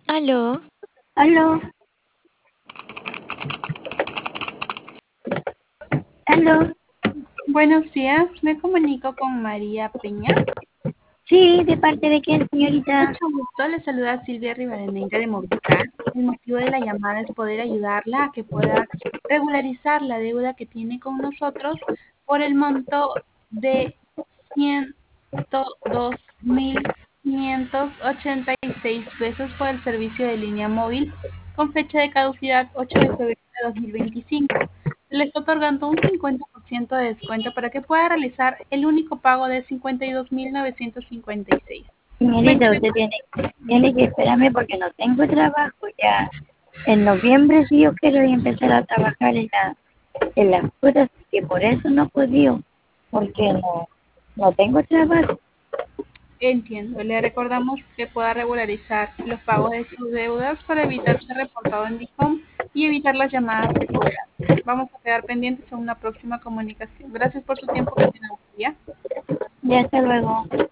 Aló, Aló, aló. Buenos días, me comunico con María Peña. Sí, ¿de parte de quién, señorita? Mucho gusto, le saluda Silvia Rivadeneira de Movistar. El motivo de la llamada es poder ayudarla a que pueda regularizar la deuda que tiene con nosotros por el monto de 102.586 pesos por el servicio de línea móvil con fecha de caducidad 8 de febrero de 2025. Le está otorgando un 50% de descuento para que pueda realizar el único pago de 52.956. Señorita, Cuénteme. usted tiene que esperarme porque no tengo trabajo ya. En noviembre sí yo quiero empezar a trabajar en las cosas que por eso no he podido, porque no tengo trabajo. Entiendo. Le recordamos que pueda regularizar los pagos de sus deudas para evitar ser reportado en DICOM y evitar las llamadas recurrentes. Vamos a quedar pendientes en una próxima comunicación. Gracias por su tiempo. Que tenga un buen día. Ya hasta luego.